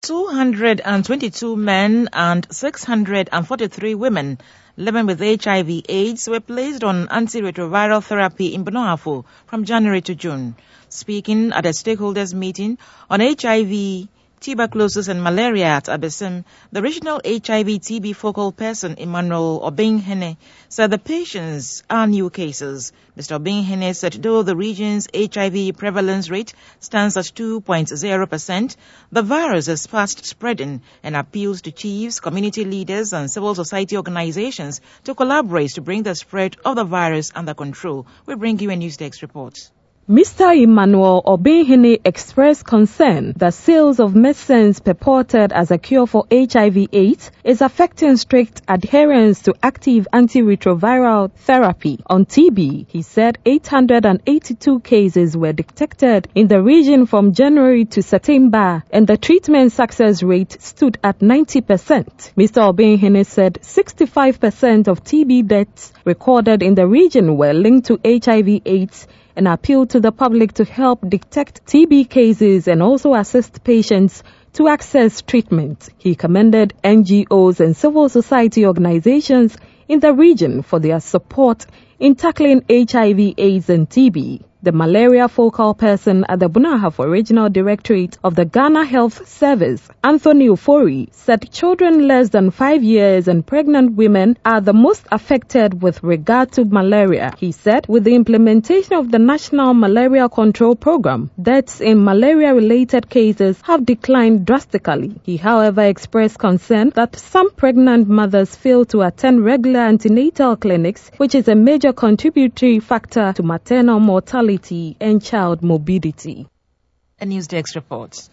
222 men and 643 women living with HIV/AIDS were placed on antiretroviral therapy in Bonoafo from January to June. Speaking at a stakeholders meeting on HIV, tuberculosis and malaria at Abesim, the regional HIV/TB focal person Emmanuel Obinghene said the patients are new cases. Mr. Obinghene said though the region's HIV prevalence rate stands at 2.0%, the virus is fast spreading and appeals to chiefs, community leaders and civil society organizations to collaborate to bring the spread of the virus under control. We bring you a Newsdesk report. Mr. Emmanuel Obinghene expressed concern that sales of medicines purported as a cure for HIV/AIDS is affecting strict adherence to active antiretroviral therapy on TB. He said 882 cases were detected in the region from January to September and the treatment success rate stood at 90%. Mr. Obinghene said 65% of TB deaths recorded in the region were linked to HIV/AIDS and appealed to the public to help detect TB cases and also assist patients to access treatment. He commended NGOs and civil society organizations in the region for their support in tackling HIV/AIDS and TB. The malaria focal person at the Bonoafo Regional Directorate of the Ghana Health Service, Anthony Ofori, said children less than 5 years and pregnant women are the most affected with regard to malaria. He said with the implementation of the National Malaria Control Program, deaths in malaria-related cases have declined drastically. He, however, expressed concern that some pregnant mothers fail to attend regular antenatal clinics, which is a major contributory factor to maternal mortality and child morbidity. A Newsdesk report.